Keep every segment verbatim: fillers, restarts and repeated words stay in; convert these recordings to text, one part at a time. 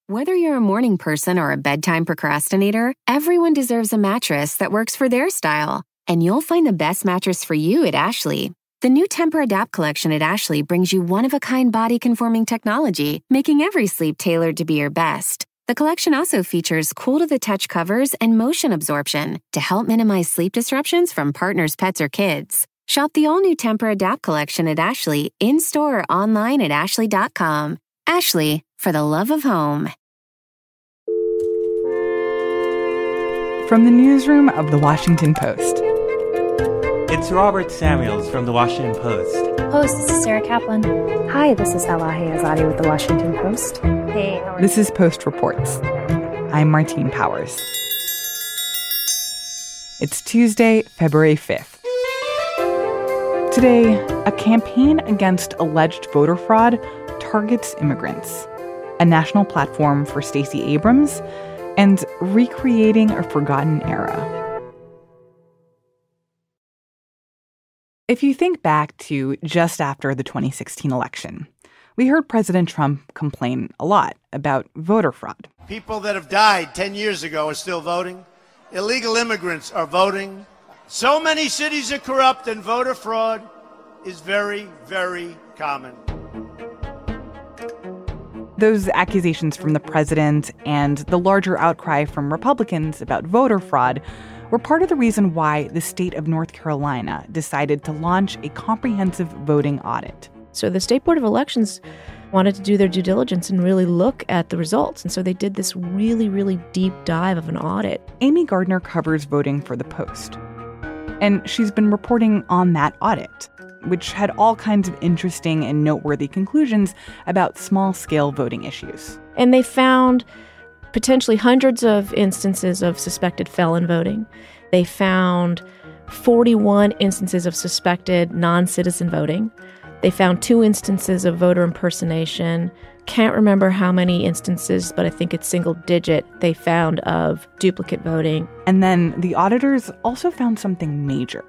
Whether you're a morning person or a bedtime procrastinator, everyone deserves a mattress that works for their style. And you'll find the best mattress for you at Ashley. The new Tempur-Adapt collection at Ashley brings you one-of-a-kind body-conforming technology, making every sleep tailored to be your best. The collection also features cool-to-the-touch covers and motion absorption to help minimize sleep disruptions from partners, pets, or kids. Shop the all-new Tempur-Adapt collection at Ashley, in-store or online at ashley dot com. Ashley, for the love of home. From the newsroom of The Washington Post. It's Robert Samuels from The Washington Post. Post, this is Sarah Kaplan. Hi, this is Elahe Azadi with The Washington Post. Hey, how are you? This is Post Reports. I'm Martine Powers. It's Tuesday, February fifth. Today, a campaign against alleged voter fraud targets immigrants, a national platform for Stacey Abrams, and recreating a forgotten era. If you think back to just after the twenty sixteen election, we heard President Trump complain a lot about voter fraud. People that have died ten years ago are still voting. Illegal immigrants are voting. So many cities are corrupt, and voter fraud is very, very common. Those accusations from the president and the larger outcry from Republicans about voter fraud were part of the reason why the state of North Carolina decided to launch a comprehensive voting audit. So the State Board of Elections wanted to do their due diligence and really look at the results. And so they did this really, really deep dive of an audit. Amy Gardner covers voting for The Post. And she's been reporting on that audit, which had all kinds of interesting and noteworthy conclusions about small-scale voting issues. And they found potentially hundreds of instances of suspected felon voting. They found forty-one instances of suspected non-citizen voting. They found two instances of voter impersonation. Can't remember how many instances, but I think it's single digit, they found of duplicate voting. And then the auditors also found something major.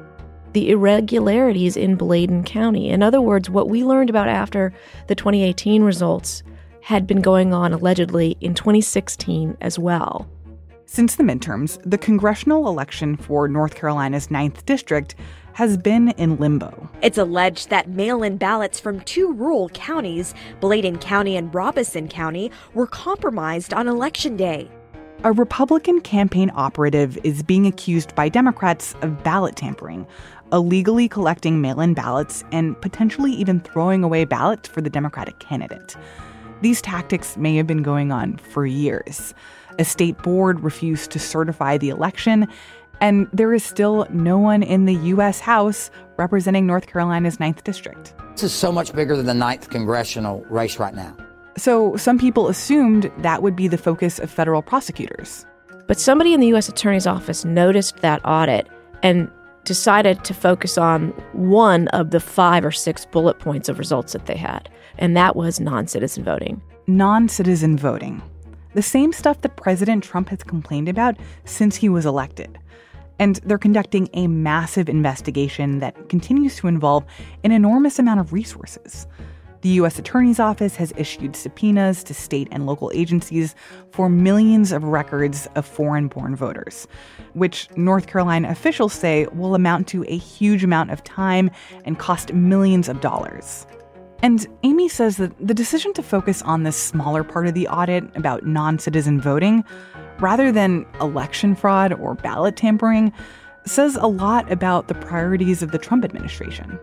The irregularities in Bladen County. In other words, what we learned about after the twenty eighteen results had been going on allegedly in twenty sixteen as well. Since the midterms, the congressional election for North Carolina's ninth District has been in limbo. It's alleged that mail-in ballots from two rural counties, Bladen County and Robeson County, were compromised on Election Day. A Republican campaign operative is being accused by Democrats of ballot tampering, illegally collecting mail-in ballots and potentially even throwing away ballots for the Democratic candidate. These tactics may have been going on for years. A state board refused to certify the election, and there is still no one in the U S House representing North Carolina's ninth District. This is so much bigger than the ninth congressional race right now. So some people assumed that would be the focus of federal prosecutors. But somebody in the U S Attorney's Office noticed that audit and decided to focus on one of the five or six bullet points of results that they had, and that was non-citizen voting. Non-citizen voting. The same stuff that President Trump has complained about since he was elected. And they're conducting a massive investigation that continues to involve an enormous amount of resources. The U S Attorney's Office has issued subpoenas to state and local agencies for millions of records of foreign-born voters, which North Carolina officials say will amount to a huge amount of time and cost millions of dollars. And Amy says that the decision to focus on this smaller part of the audit about non-citizen voting, rather than election fraud or ballot tampering, says a lot about the priorities of the Trump administration.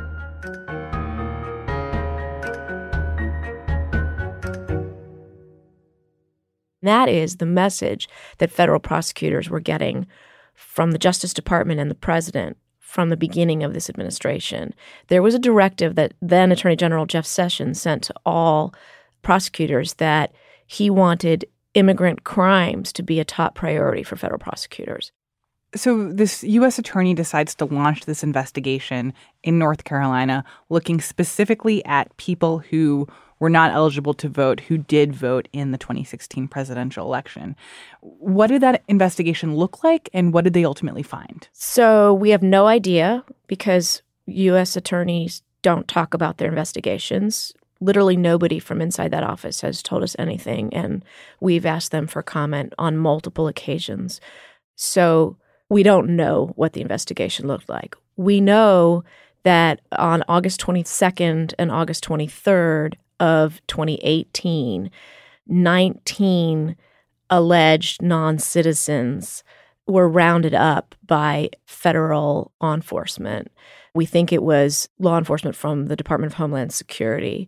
That is the message that federal prosecutors were getting from the Justice Department and the president from the beginning of this administration. There was a directive that then Attorney General Jeff Sessions sent to all prosecutors that he wanted immigrant crimes to be a top priority for federal prosecutors. So this U S attorney decides to launch this investigation in North Carolina, looking specifically at people who were not eligible to vote, who did vote in the twenty sixteen presidential election. What did that investigation look like, and what did they ultimately find? So we have no idea because U S attorneys don't talk about their investigations. Literally nobody from inside that office has told us anything, and we've asked them for comment on multiple occasions. So we don't know what the investigation looked like. We know that on August twenty-second and August twenty-third of twenty eighteen, nineteen alleged non-citizens were rounded up by federal law enforcement. We think it was law enforcement from the Department of Homeland Security.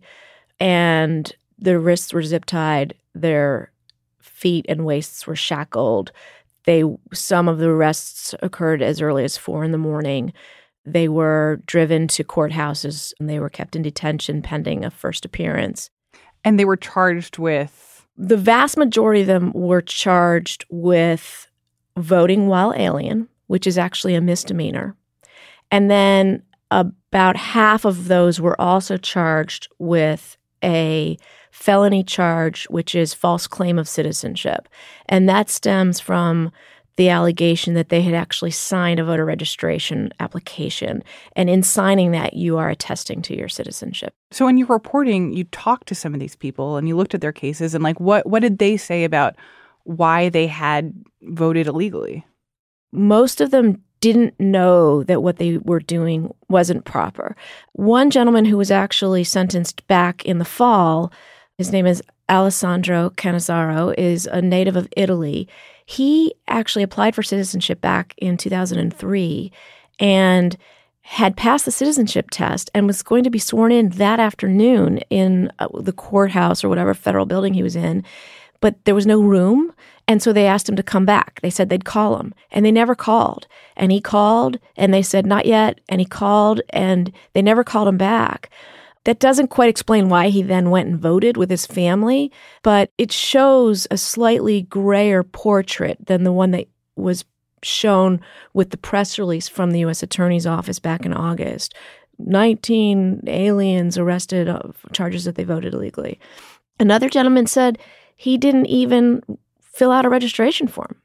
And their wrists were zip-tied, their feet and waists were shackled. They, some of the arrests occurred as early as four in the morning. They were driven to courthouses and they were kept in detention pending a first appearance. And they were charged with? The vast majority of them were charged with voting while alien, which is actually a misdemeanor. And then about half of those were also charged with a felony charge, which is false claim of citizenship. And that stems from the allegation that they had actually signed a voter registration application. And in signing that, you are attesting to your citizenship. So in your reporting, you talked to some of these people and you looked at their cases and like what, what did they say about why they had voted illegally? Most of them didn't know that what they were doing wasn't proper. One gentleman who was actually sentenced back in the fall, his name is Alessandro Canizzaro, is a native of Italy. He actually applied for citizenship back in two thousand three and had passed the citizenship test and was going to be sworn in that afternoon in the courthouse or whatever federal building he was in, but there was no room. And so they asked him to come back. They said they'd call him, and they never called. And he called, and they said, not yet. And he called, and they never called him back. That doesn't quite explain why he then went and voted with his family, but it shows a slightly grayer portrait than the one that was shown with the press release from the U S Attorney's Office back in August. nineteen aliens arrested of charges that they voted illegally. Another gentleman said he didn't even fill out a registration form.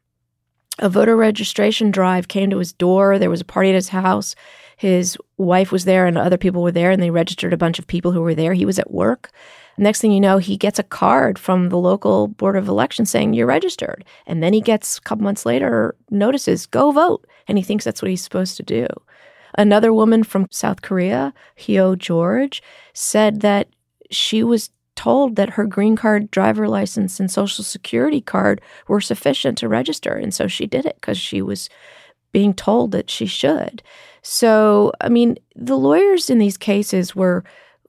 A voter registration drive came to his door. There was a party at his house. His wife was there and other people were there, and they registered a bunch of people who were there. He was at work. Next thing you know, he gets a card from the local Board of Elections saying, you're registered. And then he gets, a couple months later, notices, go vote. And he thinks that's what he's supposed to do. Another woman from South Korea, Hyo George, said that she was told that her green card, driver license, and Social Security card were sufficient to register. And so she did it because she was being told that she should. So, I mean, the lawyers in these cases were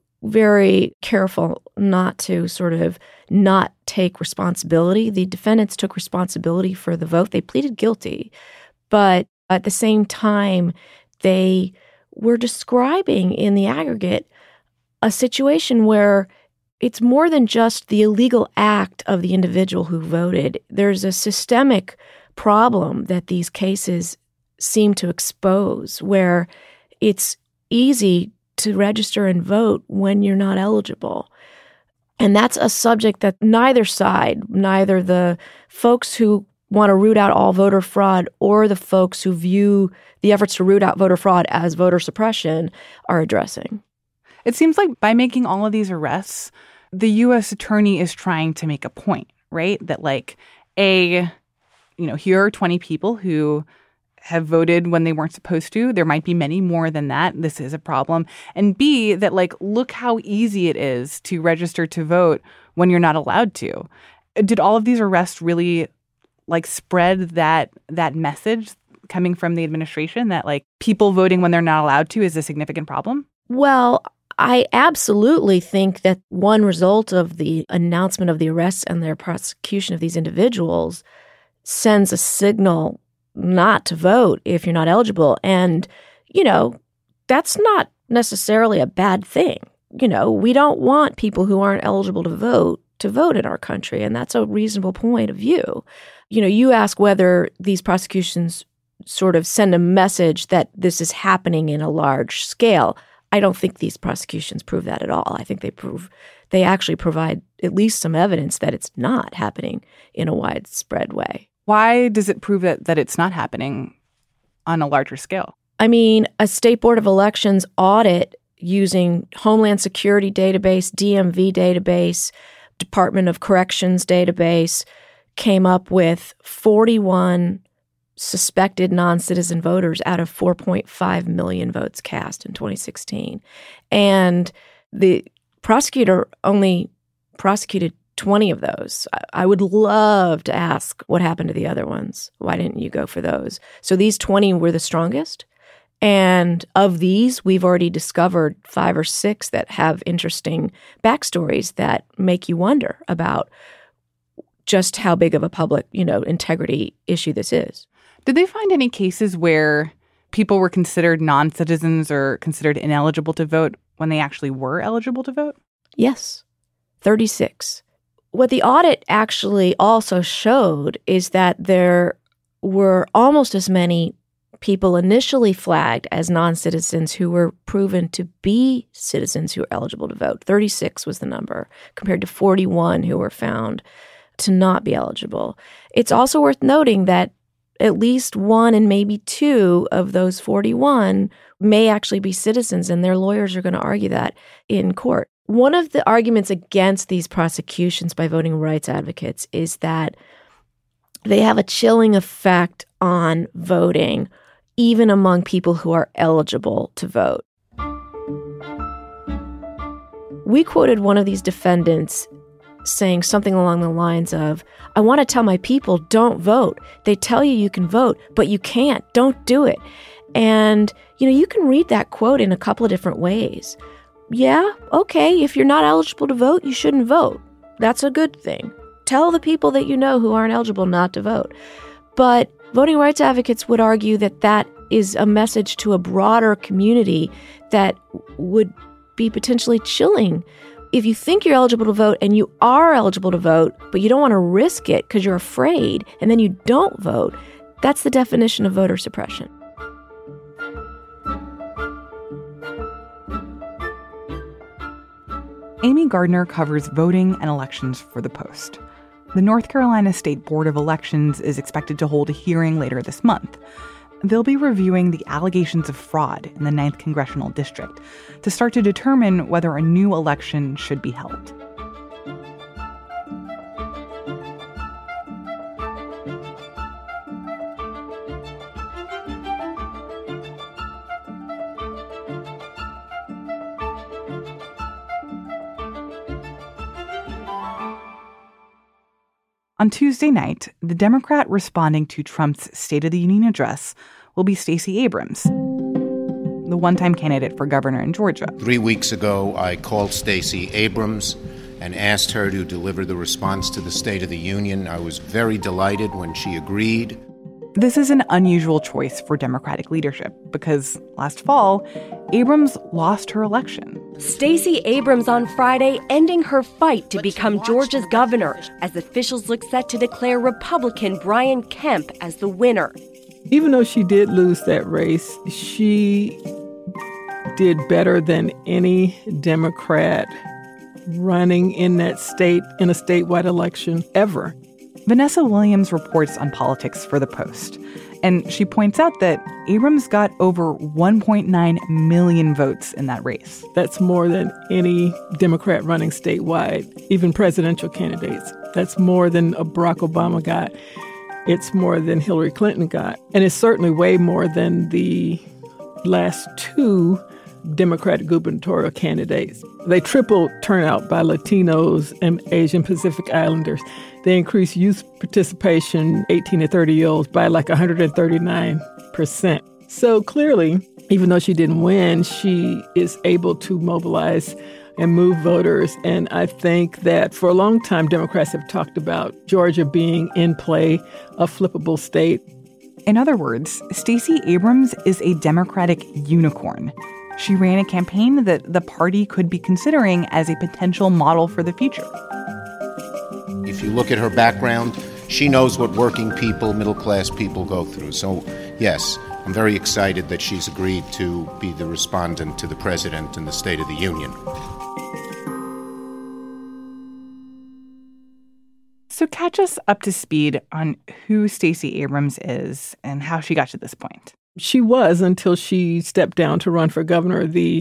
very careful not to sort of not take responsibility. The defendants took responsibility for the vote. They pleaded guilty. But at the same time, they were describing in the aggregate a situation where it's more than just the illegal act of the individual who voted. There's a systemic problem that these cases seem to expose, where it's easy to register and vote when you're not eligible. And that's a subject that neither side, neither the folks who want to root out all voter fraud or the folks who view the efforts to root out voter fraud as voter suppression, are addressing. It seems like by making all of these arrests, the U S attorney is trying to make a point, right? That like, A, you know, here are twenty people who have voted when they weren't supposed to. There might be many more than that. This is a problem. And B, that like, look how easy it is to register to vote when you're not allowed to. Did all of these arrests really like spread that that message coming from the administration that like people voting when they're not allowed to is a significant problem? Well, I absolutely think that one result of the announcement of the arrests and their prosecution of these individuals sends a signal not to vote if you're not eligible. And, you know, that's not necessarily a bad thing. You know, we don't want people who aren't eligible to vote to vote in our country, and that's a reasonable point of view. You know, you ask whether these prosecutions sort of send a message that this is happening in a large scale. I don't think these prosecutions prove that at all. I think they prove they actually provide at least some evidence that it's not happening in a widespread way. Why does it prove that, that it's not happening on a larger scale? I mean, a state board of elections audit using Homeland Security database, D M V database, Department of Corrections database, came up with forty-one suspected non-citizen voters out of four point five million votes cast in twenty sixteen. And the prosecutor only prosecuted twenty of those. I would love to ask what happened to the other ones. Why didn't you go for those? So these twenty were the strongest. And of these, we've already discovered five or six that have interesting backstories that make you wonder about just how big of a public, you know, integrity issue this is. Did they find any cases where people were considered non-citizens or considered ineligible to vote when they actually were eligible to vote? Yes, thirty-six. What the audit actually also showed is that there were almost as many people initially flagged as non-citizens who were proven to be citizens who were eligible to vote. thirty-six was the number, compared to forty-one who were found to not be eligible. It's also worth noting that at least one and maybe two of those forty-one may actually be citizens, and their lawyers are going to argue that in court. One of the arguments against these prosecutions by voting rights advocates is that they have a chilling effect on voting, even among people who are eligible to vote. We quoted one of these defendants saying something along the lines of, I want to tell my people, don't vote. They tell you you can vote, but you can't. Don't do it. And, you know, you can read that quote in a couple of different ways. Yeah, okay, if you're not eligible to vote, you shouldn't vote. That's a good thing. Tell the people that you know who aren't eligible not to vote. But voting rights advocates would argue that that is a message to a broader community that would be potentially chilling. If you think you're eligible to vote and you are eligible to vote, but you don't want to risk it because you're afraid, and then you don't vote, that's the definition of voter suppression. Amy Gardner covers voting and elections for The Post. The North Carolina State Board of Elections is expected to hold a hearing later this month. They'll be reviewing the allegations of fraud in the ninth Congressional District to start to determine whether a new election should be held. On Tuesday night, the Democrat responding to Trump's State of the Union address will be Stacey Abrams, the one-time candidate for governor in Georgia. Three weeks ago, I called Stacey Abrams and asked her to deliver the response to the State of the Union. I was very delighted when she agreed. This is an unusual choice for Democratic leadership because last fall, Abrams lost her election. Stacey Abrams on Friday ending her fight to become Georgia's governor as officials look set to declare Republican Brian Kemp as the winner. Even though she did lose that race, she did better than any Democrat running in that state in a statewide election ever. Vanessa Williams reports on politics for The Post, and she points out that Abrams got over one point nine million votes in that race. That's more than any Democrat running statewide, even presidential candidates. That's more than a Barack Obama got. It's more than Hillary Clinton got. And it's certainly way more than the last two Democratic gubernatorial candidates. They tripled turnout by Latinos and Asian Pacific Islanders. They increased youth participation, eighteen to thirty-year-olds, by like one hundred thirty-nine percent. So clearly, even though she didn't win, she is able to mobilize and move voters. And I think that for a long time, Democrats have talked about Georgia being in play, a flippable state. In other words, Stacey Abrams is a Democratic unicorn. She ran a campaign that the party could be considering as a potential model for the future. If you look at her background, she knows what working people, middle-class people go through. So, yes, I'm very excited that she's agreed to be the respondent to the president in the State of the Union. So catch us up to speed on who Stacey Abrams is and how she got to this point. She was until she stepped down to run for governor, the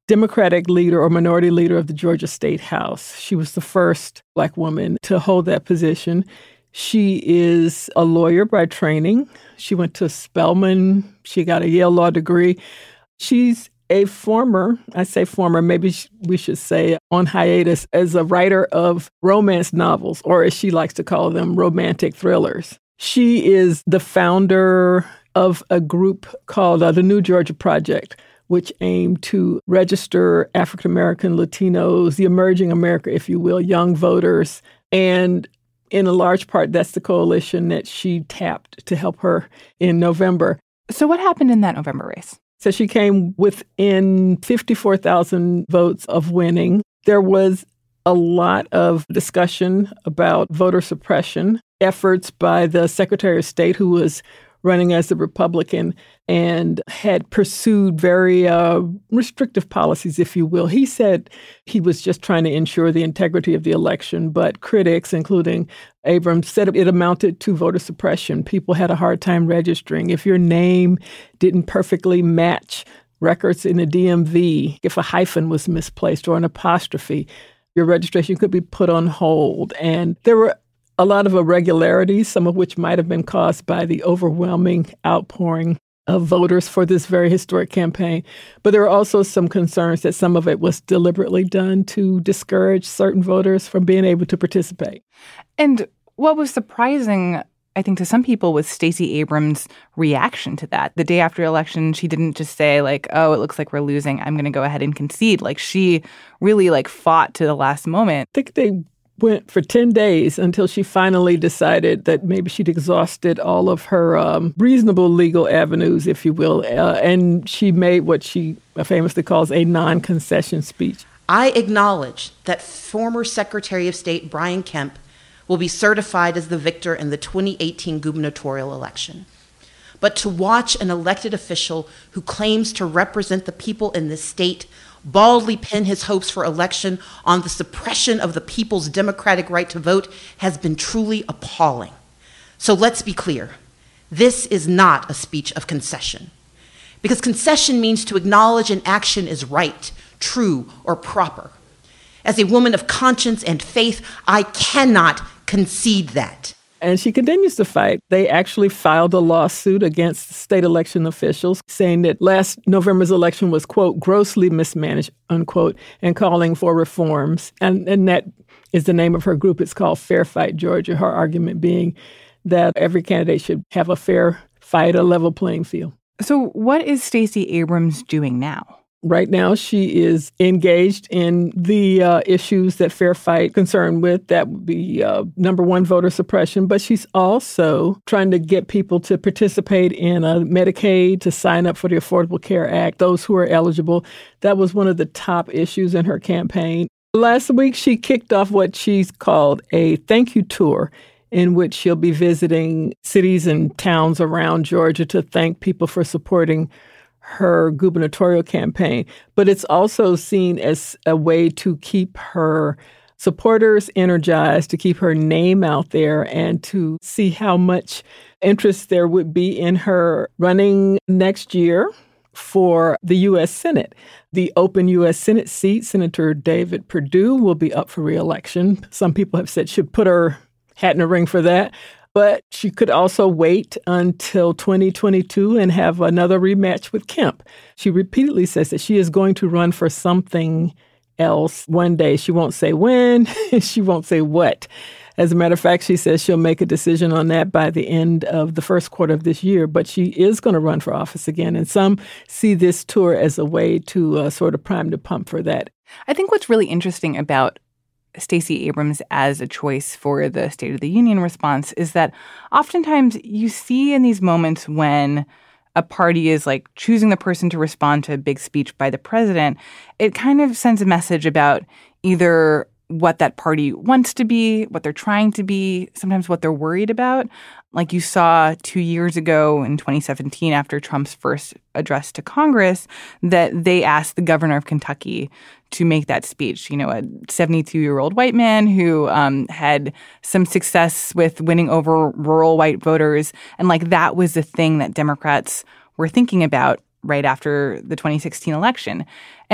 Democratic leader or minority leader of the Georgia State House. She was the first Black woman to hold that position. She is a lawyer by training. She went to Spelman. She got a Yale Law degree. She's a former, I say former, maybe we should say on hiatus, as a writer of romance novels, or as she likes to call them, romantic thrillers. She is the founder of a group called uh, the New Georgia Project, which aimed to register African-American, Latinos, the emerging America, if you will, young voters. And in a large part, that's the coalition that she tapped to help her in November. So what happened in that November race? So she came within fifty-four thousand votes of winning. There was a lot of discussion about voter suppression, efforts by the Secretary of State, who was running as a Republican and had pursued very uh, restrictive policies, if you will. He said he was just trying to ensure the integrity of the election, but critics, including Abrams, said it amounted to voter suppression. People had a hard time registering. If your name didn't perfectly match records in the D M V, if a hyphen was misplaced or an apostrophe, your registration could be put on hold. And there were a lot of irregularities, some of which might have been caused by the overwhelming outpouring of voters for this very historic campaign. But there were also some concerns that some of it was deliberately done to discourage certain voters from being able to participate. And what was surprising, I think, to some people was Stacey Abrams' reaction to that. The day after election, she didn't just say, like, oh, it looks like we're losing, I'm going to go ahead and concede. Like, she really, like, fought to the last moment. I think they went for ten days until she finally decided that maybe she'd exhausted all of her um, reasonable legal avenues, if you will, uh, and she made what she famously calls a non-concession speech. I acknowledge that former Secretary of State Brian Kemp will be certified as the victor in the twenty eighteen gubernatorial election. But to watch an elected official who claims to represent the people in this state baldly pin his hopes for election on the suppression of the people's democratic right to vote has been truly appalling. So let's be clear. This is not a speech of concession, because concession means to acknowledge an action is right, true, or proper. As a woman of conscience and faith, I cannot concede that. And she continues to fight. They actually filed a lawsuit against state election officials saying that last November's election was, quote, grossly mismanaged, unquote, and calling for reforms. And, and that is the name of her group. It's called Fair Fight Georgia, her argument being that every candidate should have a fair fight, a level playing field. So what is Stacey Abrams doing now? Right now, she is engaged in the uh, issues that Fair Fight concerned with. That would be, uh, number one, voter suppression. But she's also trying to get people to participate in uh, Medicaid, to sign up for the Affordable Care Act, those who are eligible. That was one of the top issues in her campaign. Last week, she kicked off what she's called a thank you tour, in which she'll be visiting cities and towns around Georgia to thank people for supporting her gubernatorial campaign. But it's also seen as a way to keep her supporters energized, to keep her name out there, and to see how much interest there would be in her running next year for the U S Senate. The open U S Senate seat, Senator David Perdue, will be up for re-election. Some people have said she'd put her hat in the ring for that. But she could also wait until twenty twenty-two and have another rematch with Kemp. She repeatedly says that she is going to run for something else one day. She won't say when, she won't say what. As a matter of fact, she says she'll make a decision on that by the end of the first quarter of this year. But she is going to run for office again. And some see this tour as a way to uh, sort of prime the pump for that. I think what's really interesting about Stacey Abrams as a choice for the State of the Union response is that oftentimes you see in these moments when a party is like choosing the person to respond to a big speech by the president, it kind of sends a message about either what that party wants to be, what they're trying to be, sometimes what they're worried about. Like you saw two years ago in twenty seventeen after Trump's first address to Congress, that they asked the governor of Kentucky to make that speech. You know, a seventy-two-year-old white man who um, had some success with winning over rural white voters. And like that was the thing that Democrats were thinking about right after the twenty sixteen election. And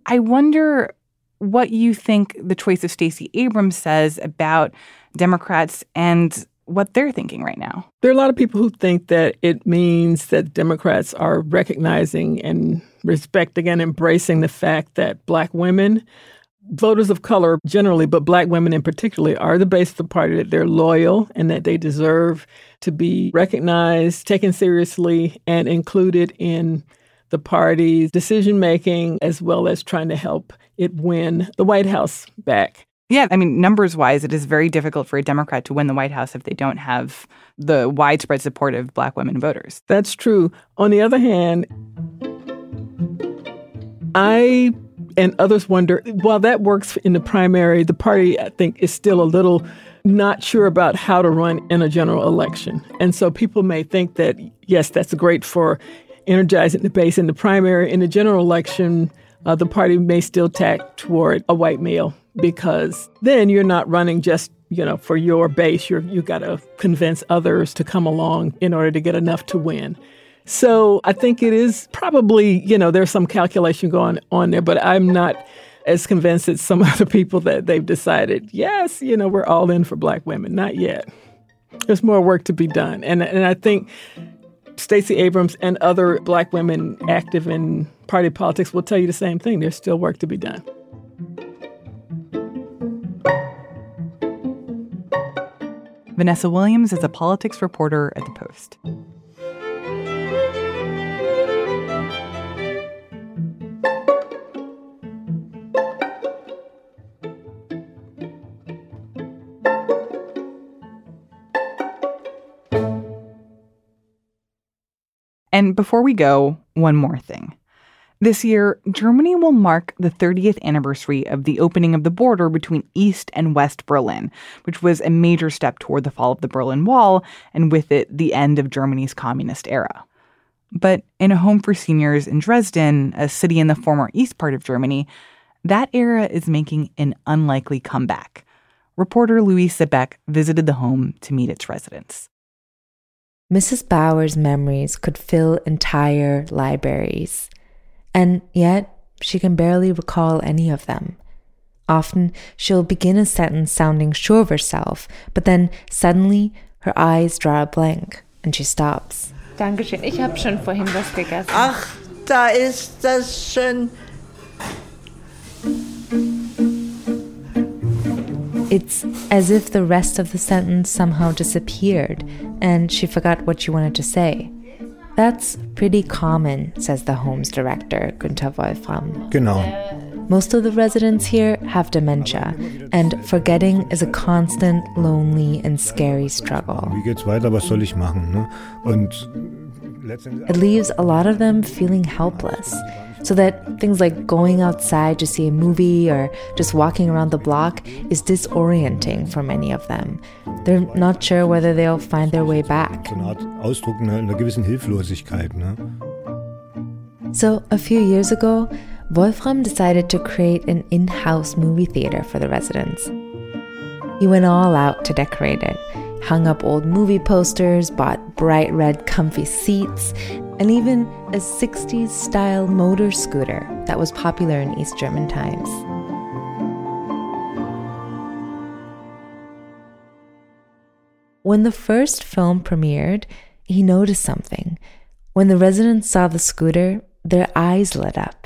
I wonder what you think the choice of Stacey Abrams says about Democrats and what they're thinking right now. There are a lot of people who think that it means that Democrats are recognizing and respecting and embracing the fact that Black women, voters of color generally, but Black women in particular, are the base of the party, that they're loyal and that they deserve to be recognized, taken seriously, and included in the party's decision-making, as well as trying to help it win the White House back. Yeah, I mean, numbers-wise, it is very difficult for a Democrat to win the White House if they don't have the widespread support of Black women voters. That's true. On the other hand, I and others wonder, while that works in the primary, the party, I think, is still a little not sure about how to run in a general election. And so people may think that, yes, that's great for energizing the base in the primary. In the general election, uh, the party may still tack toward a white male, because then you're not running just, you know, for your base. You're, you got to convince others to come along in order to get enough to win. So I think it is probably, you know, there's some calculation going on there, but I'm not as convinced as some other people that they've decided, yes, you know, we're all in for Black women. Not yet. There's more work to be done. And, and I think Stacey Abrams and other Black women active in party politics will tell you the same thing. There's still work to be done. Vanessa Williams is a politics reporter at The Post. And before we go, one more thing. This year, Germany will mark the thirtieth anniversary of the opening of the border between East and West Berlin, which was a major step toward the fall of the Berlin Wall, and with it, the end of Germany's communist era. But in a home for seniors in Dresden, a city in the former east part of Germany, that era is making an unlikely comeback. Reporter Louise Sebeck visited the home to meet its residents. Missus Bauer's memories could fill entire libraries. And yet, she can barely recall any of them. Often, she'll begin a sentence sounding sure of herself, but then suddenly her eyes draw a blank and she stops. Dankeschön, ich habe schon vorhin was gegessen. Ach, da ist das schön. It's as if the rest of the sentence somehow disappeared and she forgot what she wanted to say. That's pretty common, says the home's director, Günther Wolfram. Genau. Most of the residents here have dementia, and forgetting is a constant, lonely, and scary struggle. Wie geht's weiter? Was soll ich machen? Ne? Und it leaves a lot of them feeling helpless, so that things like going outside to see a movie or just walking around the block is disorienting for many of them. They're not sure whether they'll find their way back. So eine Art Ausdruck einer gewissen Hilflosigkeit, ne? So a few years ago, Wolfram decided to create an in-house movie theater for the residents. He went all out to decorate it, hung up old movie posters, bought bright red comfy seats, and even a sixties-style motor scooter that was popular in East German times. When the first film premiered, he noticed something. When the residents saw the scooter, their eyes lit up.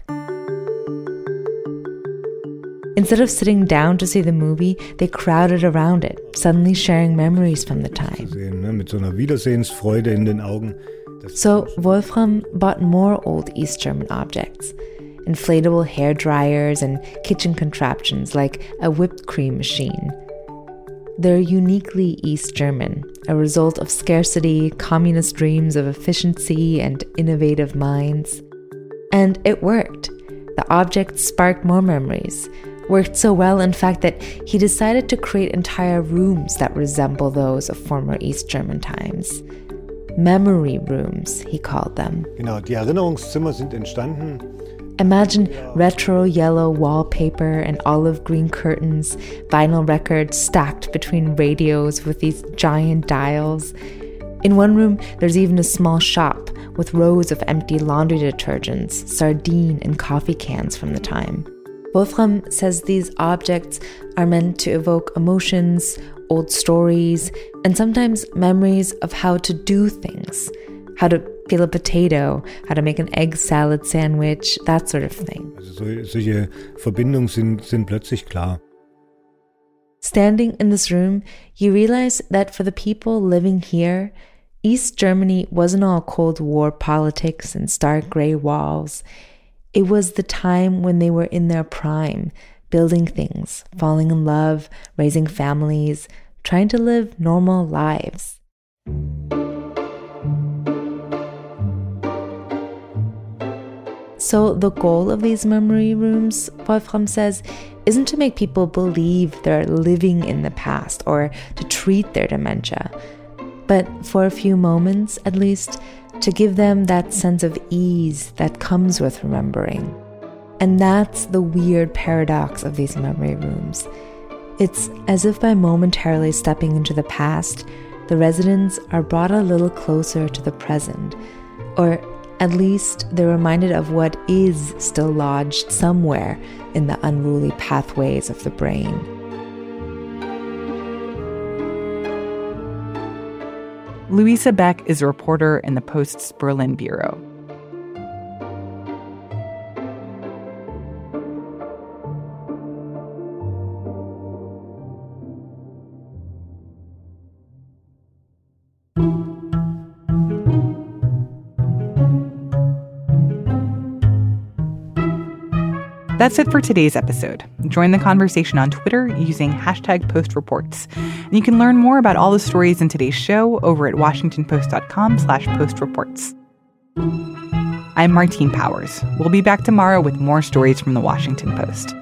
Instead of sitting down to see the movie, they crowded around it, suddenly sharing memories from the time. Mit so einer Wiedersehensfreude in den Augen. So Wolfram bought more old East German objects, inflatable hair dryers and kitchen contraptions like a whipped cream machine. They're uniquely East German, a result of scarcity, communist dreams of efficiency, and innovative minds. And it worked. The objects sparked more memories. Worked so well, in fact, that he decided to create entire rooms that resemble those of former East German times. Memory rooms, he called them. Genau, die Erinnerungszimmer sind entstanden. Imagine retro yellow wallpaper and olive green curtains, vinyl records stacked between radios with these giant dials. In one room, there's even a small shop with rows of empty laundry detergents, sardine, and coffee cans from the time. Wolfram says these objects are meant to evoke emotions, old stories, and sometimes memories of how to do things, how to peel a potato, how to make an egg salad sandwich, that sort of thing. Also solche Verbindungen sind, sind plötzlich klar. Standing in this room, you realize that for the people living here, East Germany wasn't all Cold War politics and stark gray walls. It was the time when they were in their prime, building things, falling in love, raising families, trying to live normal lives. So the goal of these memory rooms, Wolfram says, isn't to make people believe they're living in the past or to treat their dementia, but for a few moments, at least, to give them that sense of ease that comes with remembering. And that's the weird paradox of these memory rooms. It's as if by momentarily stepping into the past, the residents are brought a little closer to the present, or at least they're reminded of what is still lodged somewhere in the unruly pathways of the brain. Luisa Beck is a reporter in the Post's Berlin bureau. That's it for today's episode. Join the conversation on Twitter using hashtag postreports. And you can learn more about all the stories in today's show over at washingtonpost.com slash postreports. I'm Martine Powers. We'll be back tomorrow with more stories from the Washington Post.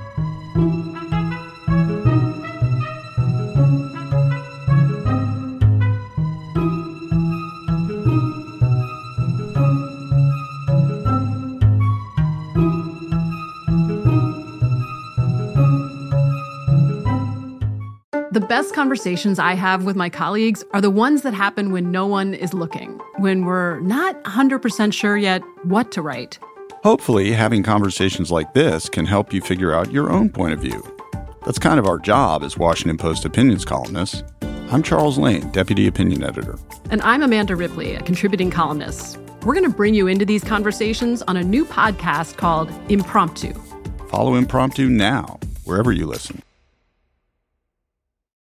The best conversations I have with my colleagues are the ones that happen when no one is looking, when we're not one hundred percent sure yet what to write. Hopefully, having conversations like this can help you figure out your own point of view. That's kind of our job as Washington Post opinions columnists. I'm Charles Lane, Deputy Opinion Editor. And I'm Amanda Ripley, a contributing columnist. We're going to bring you into these conversations on a new podcast called Impromptu. Follow Impromptu now, wherever you listen.